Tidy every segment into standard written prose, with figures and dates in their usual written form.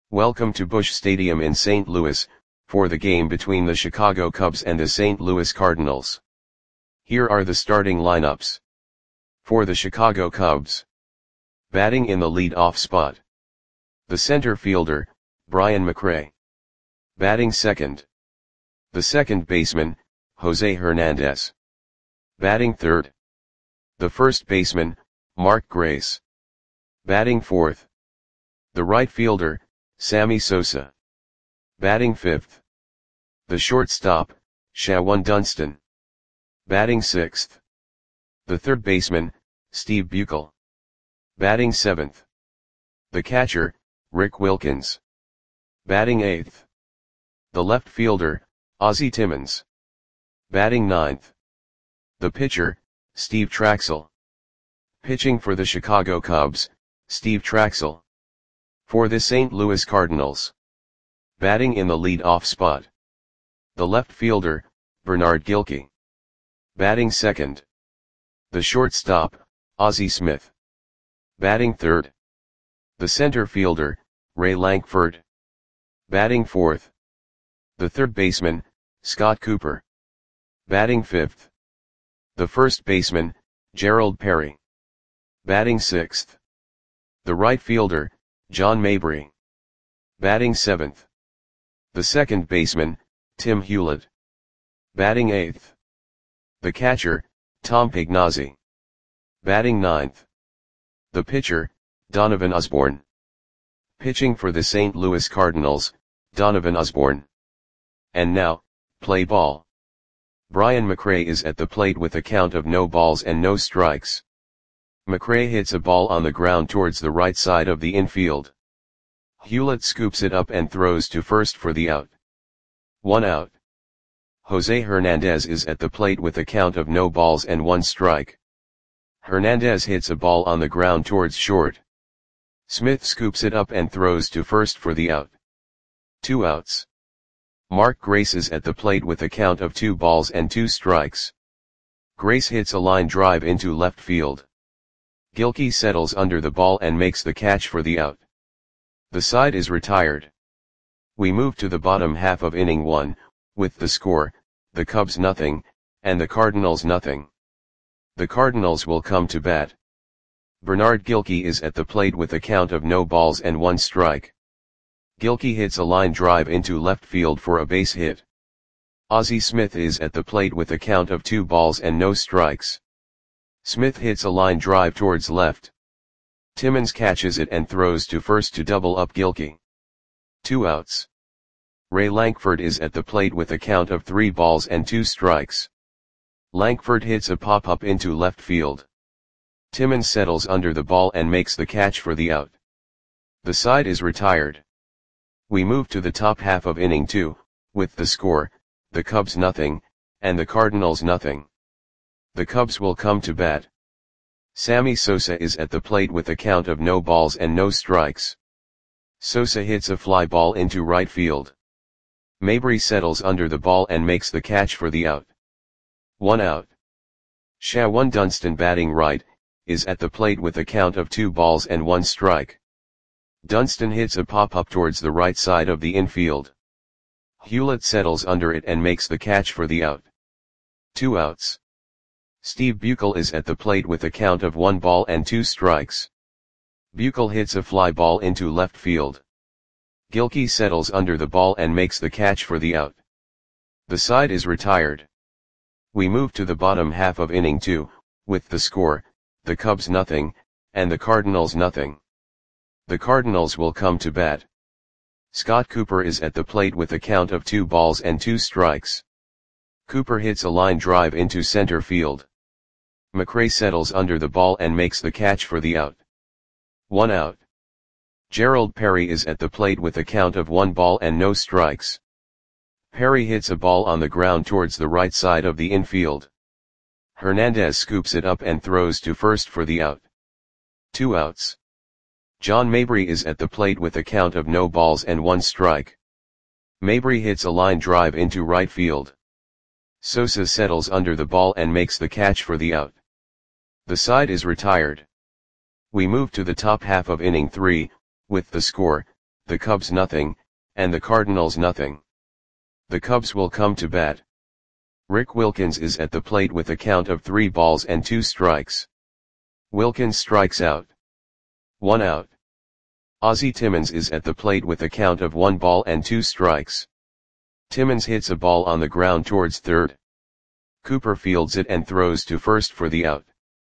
Welcome to Busch Stadium in St. Louis, for the game between the Chicago Cubs and the St. Louis Cardinals. Here are the starting lineups. For the Chicago Cubs. Batting in the lead-off spot. The center fielder, Brian McRae. Batting second. The second baseman, Jose Hernandez. Batting third. The first baseman, Mark Grace. Batting fourth. The right fielder, Sammy Sosa. Batting fifth. The shortstop, Shawon Dunston. Batting sixth. The third baseman, Steve Buechele. Batting seventh. The catcher, Rick Wilkins. Batting eighth. The left fielder, Ozzie Timmons. Batting ninth. The pitcher, Steve Trachsel. Pitching for the Chicago Cubs, Steve Trachsel. For the St. Louis Cardinals. Batting in the lead-off spot. The left fielder, Bernard Gilkey. Batting second. The shortstop, Ozzie Smith. Batting third. The center fielder, Ray Lankford. Batting fourth. The third baseman, Scott Cooper. Batting fifth. The first baseman, Gerald Perry. Batting sixth. The right fielder, John Mabry. Batting seventh. The second baseman, Tim Hewlett. Batting eighth. The catcher, Tom Pignazzi. Batting ninth. The pitcher, Donovan Osborne. Pitching for the St. Louis Cardinals, Donovan Osborne. And now, play ball. Brian McRae is at the plate with a count of no balls and no strikes. McRae hits a ball on the ground towards the right side of the infield. Hewlett scoops it up and throws to first for the out. 1 out. Jose Hernandez is at the plate with a count of no balls and 1 strike. Hernandez hits a ball on the ground towards short. Smith scoops it up and throws to first for the out. 2 outs. Mark Grace is at the plate with a count of 2 balls and 2 strikes. Grace hits a line drive into left field. Gilkey settles under the ball and makes the catch for the out. The side is retired. We move to the bottom half of inning 1, with the score, the Cubs nothing, and the Cardinals nothing. The Cardinals will come to bat. Bernard Gilkey is at the plate with a count of no balls and 1 strike. Gilkey hits a line drive into left field for a base hit. Ozzie Smith is at the plate with a count of 2 balls and no strikes. Smith hits a line drive towards left. Timmons catches it and throws to first to double up Gilkey. 2 outs. Ray Lankford is at the plate with a count of 3 balls and 2 strikes. Lankford hits a pop-up into left field. Timmons settles under the ball and makes the catch for the out. The side is retired. We move to the top half of inning 2, with the score, the Cubs nothing, and the Cardinals nothing. The Cubs will come to bat. Sammy Sosa is at the plate with a count of no balls and no strikes. Sosa hits a fly ball into right field. Mabry settles under the ball and makes the catch for the out. 1 out. Shawon Dunston, batting right, is at the plate with a count of 2 balls and 1 strike. Dunston hits a pop-up towards the right side of the infield. Hewlett settles under it and makes the catch for the out. 2 outs. Steve Buechele is at the plate with a count of 1 ball and 2 strikes. Buechele hits a fly ball into left field. Gilkey settles under the ball and makes the catch for the out. The side is retired. We move to the bottom half of inning 2, with the score, the Cubs nothing, and the Cardinals nothing. The Cardinals will come to bat. Scott Cooper is at the plate with a count of 2 balls and 2 strikes. Cooper hits a line drive into center field. McRae settles under the ball and makes the catch for the out. 1 out. Gerald Perry is at the plate with a count of 1 ball and no strikes. Perry hits a ball on the ground towards the right side of the infield. Hernandez scoops it up and throws to first for the out. 2 outs. John Mabry is at the plate with a count of no balls and 1 strike. Mabry hits a line drive into right field. Sosa settles under the ball and makes the catch for the out. The side is retired. We move to the top half of inning 3, with the score, the Cubs nothing, and the Cardinals nothing. The Cubs will come to bat. Rick Wilkins is at the plate with a count of 3 balls and 2 strikes. Wilkins strikes out. 1 out. Ozzie Timmons is at the plate with a count of 1 ball and 2 strikes. Timmons hits a ball on the ground towards third. Cooper fields it and throws to first for the out.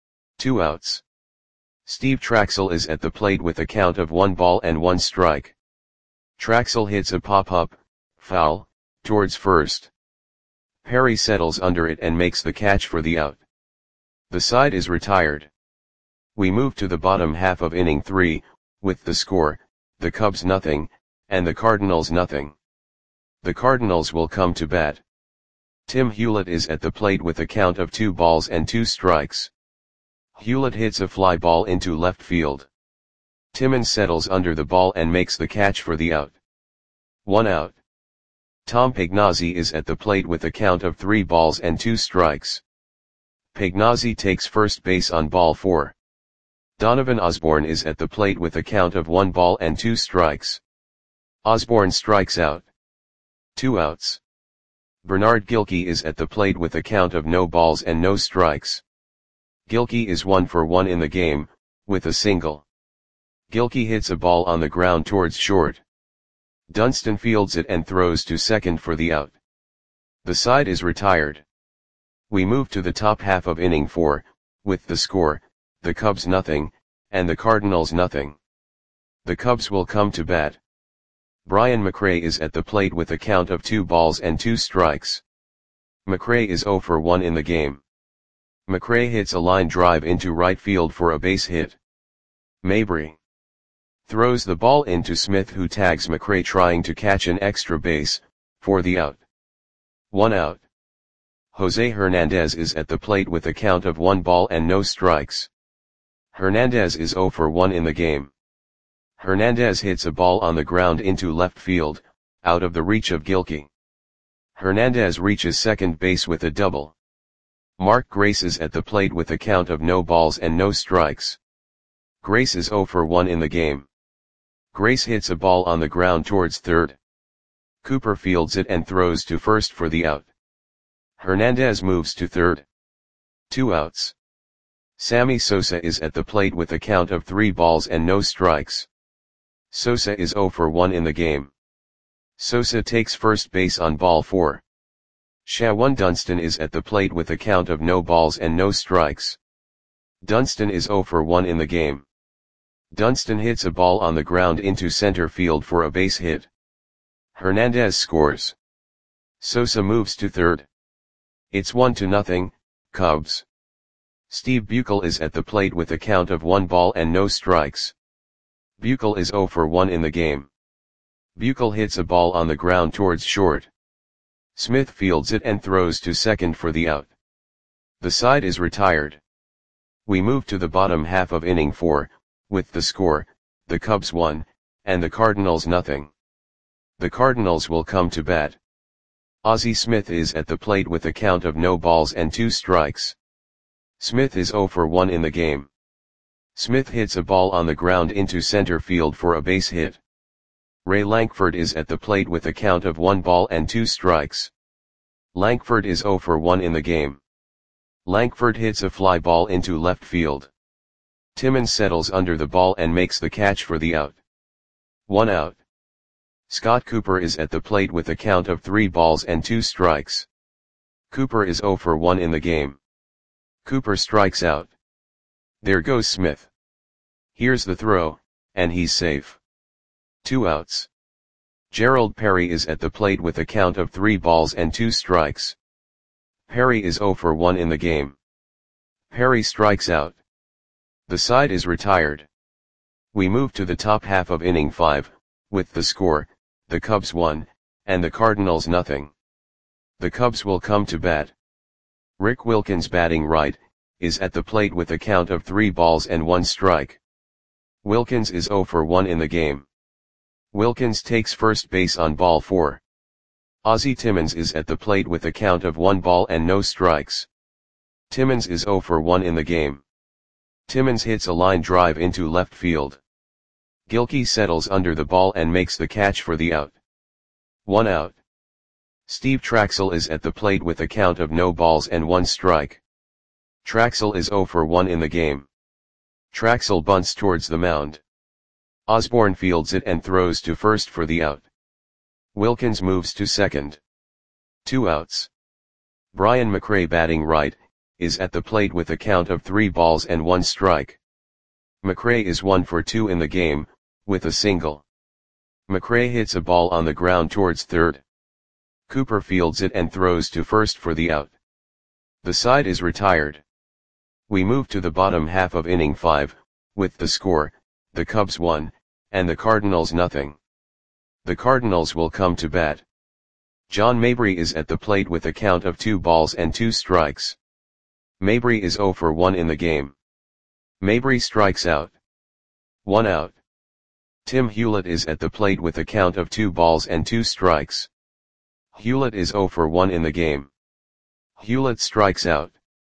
2 outs. Steve Traxel is at the plate with a count of 1 ball and 1 strike. Traxel hits a pop-up, foul, towards first. Perry settles under it and makes the catch for the out. The side is retired. We move to the bottom half of inning 3, with the score, the Cubs nothing, and the Cardinals nothing. The Cardinals will come to bat. Tim Hewlett is at the plate with a count of 2 balls and 2 strikes. Hewlett hits a fly ball into left field. Timmons settles under the ball and makes the catch for the out. 1 out. Tom Pagnozzi is at the plate with a count of 3 balls and 2 strikes. Pagnozzi takes first base on ball 4. Donovan Osborne is at the plate with a count of 1 ball and 2 strikes. Osborne strikes out. 2 outs. Bernard Gilkey is at the plate with a count of no balls and no strikes. Gilkey is 1 for 1 in the game, with a single. Gilkey hits a ball on the ground towards short. Dunston fields it and throws to second for the out. The side is retired. We move to the top half of inning 4, with the score, the Cubs nothing, and the Cardinals nothing. The Cubs will come to bat. Brian McRae is at the plate with a count of 2 balls and 2 strikes. McRae is 0 for 1 in the game. McRae hits a line drive into right field for a base hit. Mabry throws the ball into Smith, who tags McRae trying to catch an extra base, for the out. 1 out. Jose Hernandez is at the plate with a count of 1 ball and no strikes. Hernandez is 0 for 1 in the game. Hernandez hits a ball on the ground into left field, out of the reach of Gilkey. Hernandez reaches second base with a double. Mark Grace is at the plate with a count of no balls and no strikes. Grace is 0 for 1 in the game. Grace hits a ball on the ground towards third. Cooper fields it and throws to first for the out. Hernandez moves to third. 2 outs. Sammy Sosa is at the plate with a count of 3 balls and no strikes. Sosa is 0 for 1 in the game. Sosa takes first base on ball 4. Shawan Dunston is at the plate with a count of no balls and no strikes. Dunston is 0 for 1 in the game. Dunston hits a ball on the ground into center field for a base hit. Hernandez scores. Sosa moves to third. It's 1-0, Cubs. Steve Buechel is at the plate with a count of 1 ball and no strikes. Buechel is 0 for 1 in the game. Buechel hits a ball on the ground towards short. Smith fields it and throws to second for the out. The side is retired. We move to the bottom half of inning 4, with the score, the Cubs 1, and the Cardinals nothing. The Cardinals will come to bat. Ozzie Smith is at the plate with a count of no balls and 2 strikes. Smith is 0 for 1 in the game. Smith hits a ball on the ground into center field for a base hit. Ray Lankford is at the plate with a count of 1 ball and 2 strikes. Lankford is 0 for 1 in the game. Lankford hits a fly ball into left field. Timmons settles under the ball and makes the catch for the out. 1 out. Scott Cooper is at the plate with a count of 3 balls and 2 strikes. Cooper is 0 for 1 in the game. Cooper strikes out. There goes Smith. Here's the throw, and he's safe. 2 outs. Gerald Perry is at the plate with a count of 3 balls and 2 strikes. Perry is 0 for 1 in the game. Perry strikes out. The side is retired. We move to the top half of inning 5, with the score, the Cubs 1, and the Cardinals nothing. The Cubs will come to bat. Rick Wilkins, batting right, is at the plate with a count of 3 balls and 1 strike. Wilkins is 0 for 1 in the game. Wilkins takes first base on ball 4. Ozzie Timmons is at the plate with a count of 1 ball and no strikes. Timmons is 0 for 1 in the game. Timmons hits a line drive into left field. Gilkey settles under the ball and makes the catch for the out. 1 out. Steve Traxel is at the plate with a count of no balls and 1 strike. Traxel is 0 for 1 in the game. Traxel bunts towards the mound. Osborne fields it and throws to first for the out. Wilkins moves to second. 2 outs. Brian McRae, batting right, is at the plate with a count of 3 balls and 1 strike. McRae is 1 for 2 in the game, with a single. McRae hits a ball on the ground towards third. Cooper fields it and throws to first for the out. The side is retired. We move to the bottom half of inning 5, with the score, the Cubs 1, and the Cardinals nothing. The Cardinals will come to bat. John Mabry is at the plate with a count of 2 balls and 2 strikes. Mabry is 0 for 1 in the game. Mabry strikes out. 1 out. Tim Hewlett is at the plate with a count of 2 balls and 2 strikes. Hewlett is 0 for 1 in the game. Hewlett strikes out.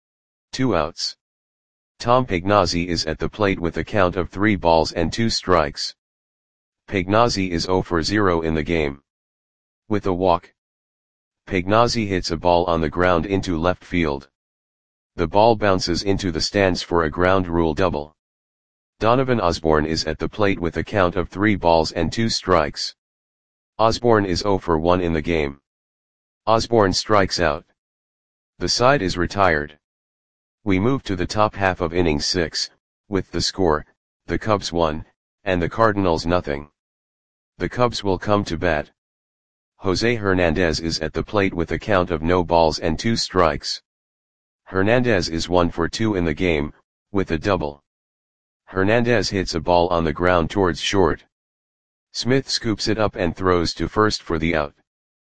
2 outs. Tom Pagnozzi is at the plate with a count of 3 balls and 2 strikes. Pagnozzi is 0 for 0 in the game. With a walk. Pagnozzi hits a ball on the ground into left field. The ball bounces into the stands for a ground rule double. Donovan Osborne is at the plate with a count of 3 balls and 2 strikes. Osborne is 0 for 1 in the game. Osborne strikes out. The side is retired. We move to the top half of inning 6, with the score, the Cubs 1, and the Cardinals nothing. The Cubs will come to bat. Jose Hernandez is at the plate with a count of no balls and 2 strikes. Hernandez is 1 for 2 in the game, with a double. Hernandez hits a ball on the ground towards short. Smith scoops it up and throws to first for the out.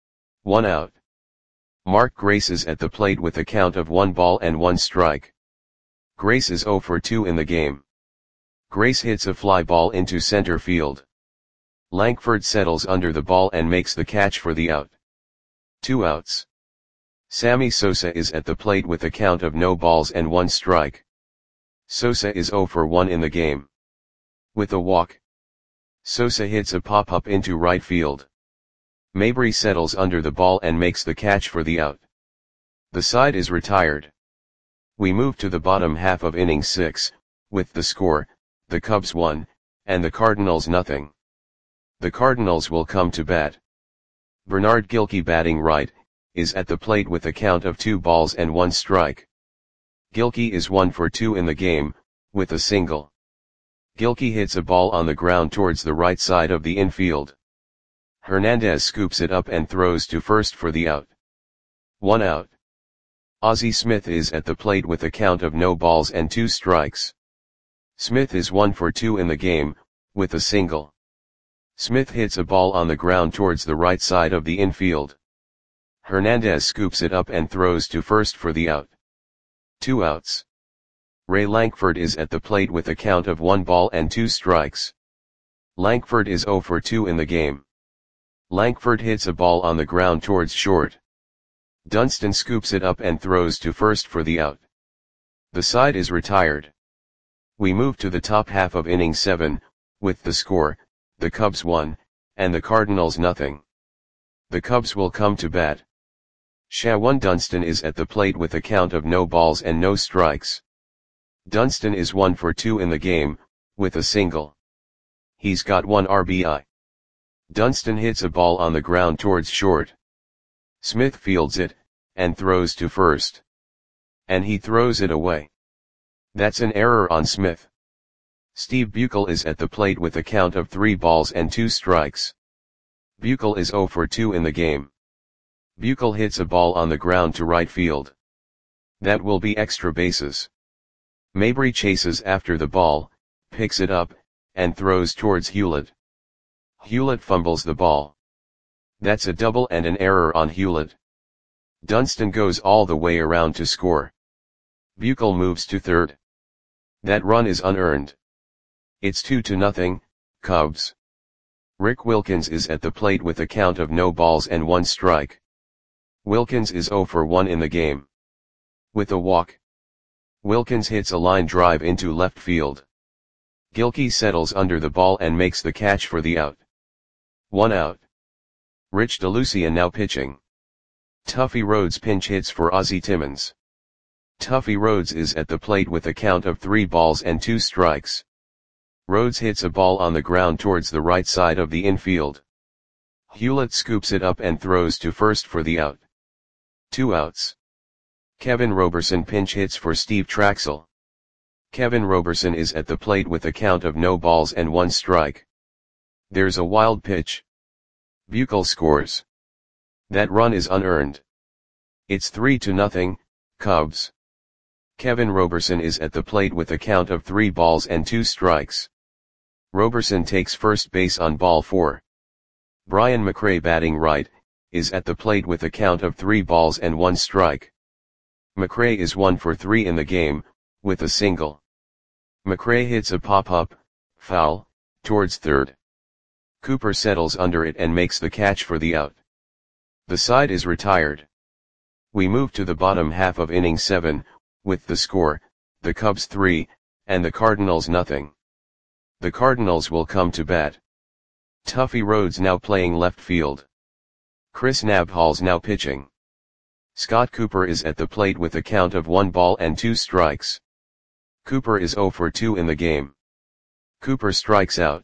1 out. Mark Grace is at the plate with a count of 1 ball and 1 strike. Grace is 0 for 2 in the game. Grace hits a fly ball into center field. Lankford settles under the ball and makes the catch for the out. 2 outs. Sammy Sosa is at the plate with a count of no balls and 1 strike. Sosa is 0 for 1 in the game. With a walk. Sosa hits a pop-up into right field. Mabry settles under the ball and makes the catch for the out. The side is retired. We move to the bottom half of inning 6, with the score, the Cubs 1, and the Cardinals nothing. The Cardinals will come to bat. Bernard Gilkey, batting right, is at the plate with a count of 2 balls and 1 strike. Gilkey is 1 for 2 in the game, with a single. Gilkey hits a ball on the ground towards the right side of the infield. Hernandez scoops it up and throws to first for the out. 1 out. Ozzie Smith is at the plate with a count of no balls and 2 strikes. Smith is 1 for 2 in the game, with a single. Smith hits a ball on the ground towards the right side of the infield. Hernandez scoops it up and throws to first for the out. 2 outs. Ray Lankford is at the plate with a count of 1 ball and 2 strikes. Lankford is 0 for 2 in the game. Lankford hits a ball on the ground towards short. Dunston scoops it up and throws to first for the out. The side is retired. We move to the top half of inning 7, with the score, the Cubs 1, and the Cardinals nothing. The Cubs will come to bat. Shawan Dunston is at the plate with a count of no balls and no strikes. Dunston is 1 for 2 in the game, with a single. He's got 1 RBI. Dunston hits a ball on the ground towards short. Smith fields it, and throws to first. And he throws it away. That's an error on Smith. Steve Buechel is at the plate with a count of 3 balls and 2 strikes. Buechel is 0 for 2 in the game. Buechel hits a ball on the ground to right field. That will be extra bases. Mabry chases after the ball, picks it up, and throws towards Hewlett. Hewlett fumbles the ball. That's a double and an error on Hewlett. Dunston goes all the way around to score. Buechel moves to third. That run is unearned. It's 2-0, Cubs. Rick Wilkins is at the plate with a count of no balls and 1 strike. Wilkins is 0 for 1 in the game. With a walk. Wilkins hits a line drive into left field. Gilkey settles under the ball and makes the catch for the out. 1 out. Rich DeLucia now pitching. Tuffy Rhodes pinch hits for Ozzie Timmons. Tuffy Rhodes is at the plate with a count of 3 balls and 2 strikes. Rhodes hits a ball on the ground towards the right side of the infield. Hewlett scoops it up and throws to first for the out. 2 outs. Kevin Roberson pinch hits for Steve Traxel. Kevin Roberson is at the plate with a count of no balls and 1 strike. There's a wild pitch. Buechel scores. That run is unearned. It's 3-0, Cubs. Kevin Roberson is at the plate with a count of 3 balls and 2 strikes. Roberson takes first base on ball 4. Brian McRae batting right, is at the plate with a count of 3 balls and 1 strike. McRae is 1 for 3 in the game, with a single. McRae hits a pop-up, foul, towards third. Cooper settles under it and makes the catch for the out. The side is retired. We move to the bottom half of inning 7, with the score, the Cubs 3, and the Cardinals nothing. The Cardinals will come to bat. Tuffy Rhodes now playing left field. Chris Nabholz now pitching. Scott Cooper is at the plate with a count of 1 ball and 2 strikes. Cooper is 0 for 2 in the game. Cooper strikes out.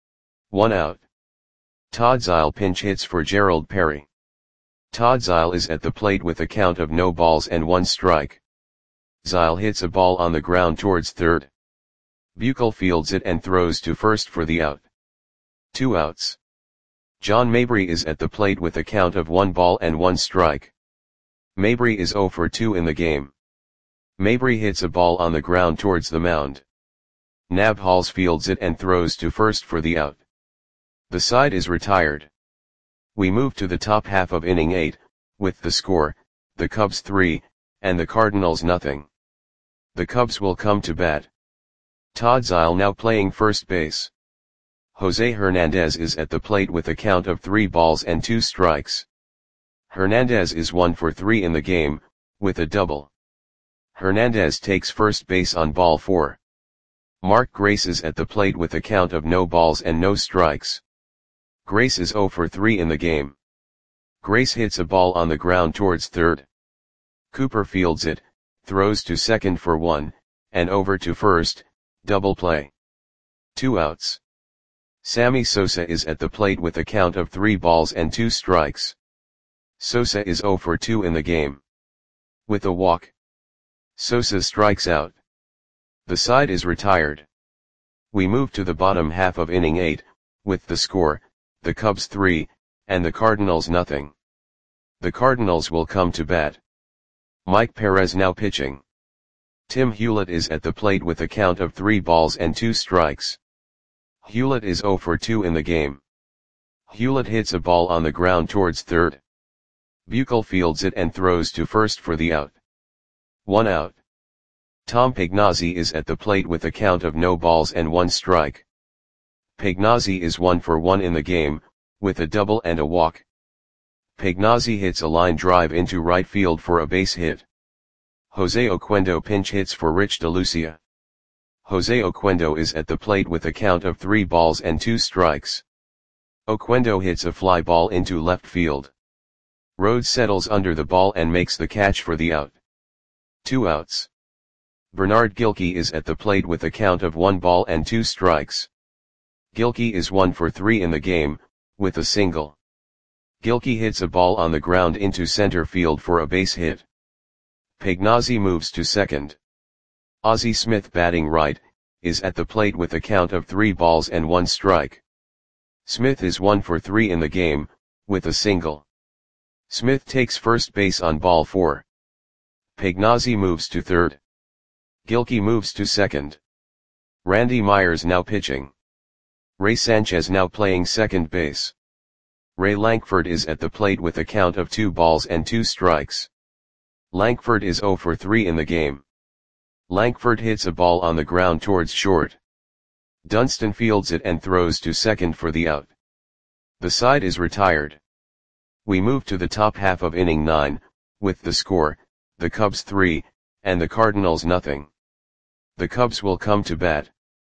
1 out. Todd Zeile pinch hits for Gerald Perry. Todd Zeile is at the plate with a count of no balls and 1 strike. Zeile hits a ball on the ground towards third. Buechel fields it and throws to first for the out. 2 outs. John Mabry is at the plate with a count of 1 ball and 1 strike. Mabry is 0 for 2 in the game. Mabry hits a ball on the ground towards the mound. Nabholz fields it and throws to first for the out. The side is retired. We move to the top half of inning 8, with the score, the Cubs 3, and the Cardinals nothing. The Cubs will come to bat. Todd Zeile now playing first base. Jose Hernandez is at the plate with a count of 3 balls and 2 strikes. Hernandez is 1 for 3 in the game, with a double. Hernandez takes first base on ball 4. Mark Grace is at the plate with a count of no balls and no strikes. Grace is 0 for 3 in the game. Grace hits a ball on the ground towards third. Cooper fields it, throws to second for 1, and over to first, double play. 2 outs. Sammy Sosa is at the plate with a count of 3 balls and 2 strikes. Sosa is 0 for 2 in the game. With a walk. Sosa strikes out. The side is retired. We move to the bottom half of inning 8, with the score, the Cubs 3, and the Cardinals nothing. The Cardinals will come to bat. Mike Perez now pitching. Tim Hewlett is at the plate with a count of 3 balls and 2 strikes. Hewlett is 0 for 2 in the game. Hewlett hits a ball on the ground towards third. Buechel fields it and throws to first for the out. 1 out. Tom Pagnozzi is at the plate with a count of no balls and 1 strike. Pagnozzi is 1 for 1 in the game, with a double and a walk. Pagnozzi hits a line drive into right field for a base hit. Jose Oquendo pinch hits for Rich DeLucia. Jose Oquendo is at the plate with a count of 3 balls and 2 strikes. Oquendo hits a fly ball into left field. Rhodes settles under the ball and makes the catch for the out. 2 outs. Bernard Gilkey is at the plate with a count of 1 ball and 2 strikes. Gilkey is 1 for 3 in the game, with a single. Gilkey hits a ball on the ground into center field for a base hit. Pagnozzi moves to second. Ozzie Smith batting right, is at the plate with a count of 3 balls and 1 strike. Smith is 1 for 3 in the game, with a single. Smith takes first base on ball 4. Pagnozzi moves to third. Gilkey moves to second. Randy Myers now pitching. Ray Sanchez now playing second base. Ray Lankford is at the plate with a count of 2 balls and 2 strikes. Lankford is 0 for 3 in the game. Lankford hits a ball on the ground towards short. Dunston fields it and throws to second for the out. The side is retired. We move to the top half of inning 9, with the score, the Cubs 3, and the Cardinals nothing. The Cubs will come to bat.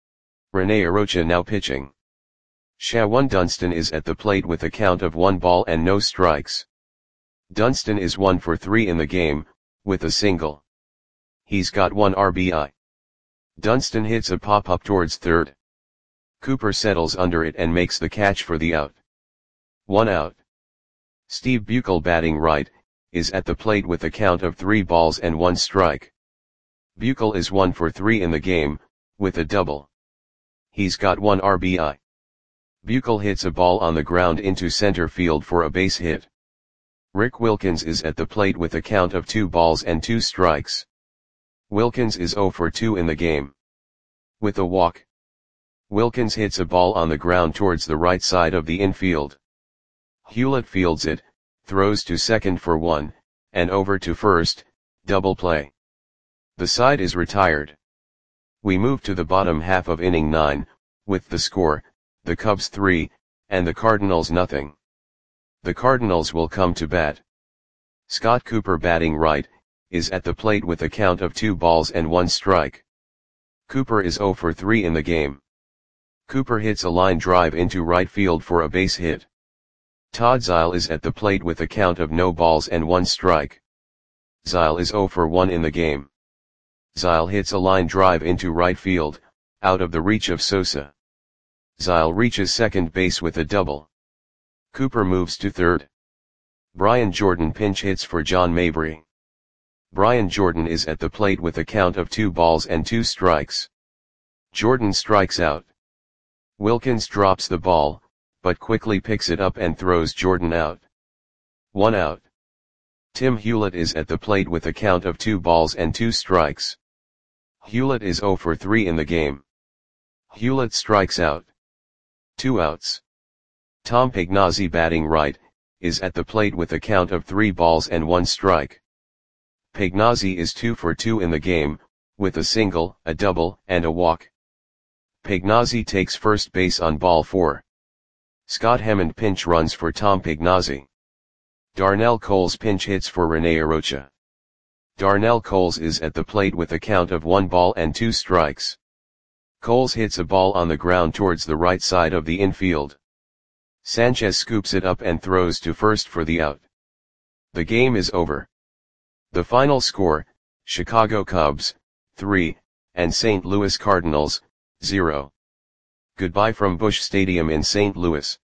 Rene Arocha now pitching. Shawan Dunston is at the plate with a count of 1 ball and no strikes. Dunston is 1 for 3 in the game, with a single. He's got 1 RBI. Dunston hits a pop-up towards third. Cooper settles under it and makes the catch for the out. 1 out. Steve Buechel batting right, is at the plate with a count of 3 balls and 1 strike. Buechel is 1 for 3 in the game, with a double. He's got 1 RBI. Buechel hits a ball on the ground into center field for a base hit. Rick Wilkins is at the plate with a count of 2 balls and 2 strikes. Wilkins is 0 for 2 in the game. With a walk. Wilkins hits a ball on the ground towards the right side of the infield. Hewlett fields it, throws to second for 1, and over to first, double play. The side is retired. We move to the bottom half of inning 9, with the score, the Cubs 3, and the Cardinals nothing. The Cardinals will come to bat. Scott Cooper batting right, is at the plate with a count of 2 balls and 1 strike. Cooper is 0 for 3 in the game. Cooper hits a line drive into right field for a base hit. Todd Zeile is at the plate with a count of no balls and 1 strike. Zeile is 0 for 1 in the game. Zeile hits a line drive into right field, out of the reach of Sosa. Zeile reaches second base with a double. Cooper moves to third. Brian Jordan pinch hits for John Mabry. Brian Jordan is at the plate with a count of 2 balls and 2 strikes. Jordan strikes out. Wilkins drops the ball, but quickly picks it up and throws Jordan out. 1 out. Tim Hewlett is at the plate with a count of 2 balls and 2 strikes. Hewlett is 0 for 3 in the game. Hewlett strikes out. 2 outs. Tom Pagnozzi batting right, is at the plate with a count of 3 balls and 1 strike. Pagnozzi is 2 for 2 in the game, with a single, a double, and a walk. Pagnozzi takes first base on ball 4. Scott Hammond pinch runs for Tom Pagnozzi. Darnell Coles pinch hits for Rene Arocha. Darnell Coles is at the plate with a count of 1 ball and 2 strikes. Coles hits a ball on the ground towards the right side of the infield. Sanchez scoops it up and throws to first for the out. The game is over. The final score, Chicago Cubs, 3, and St. Louis Cardinals, 0. Goodbye from Busch Stadium in St. Louis.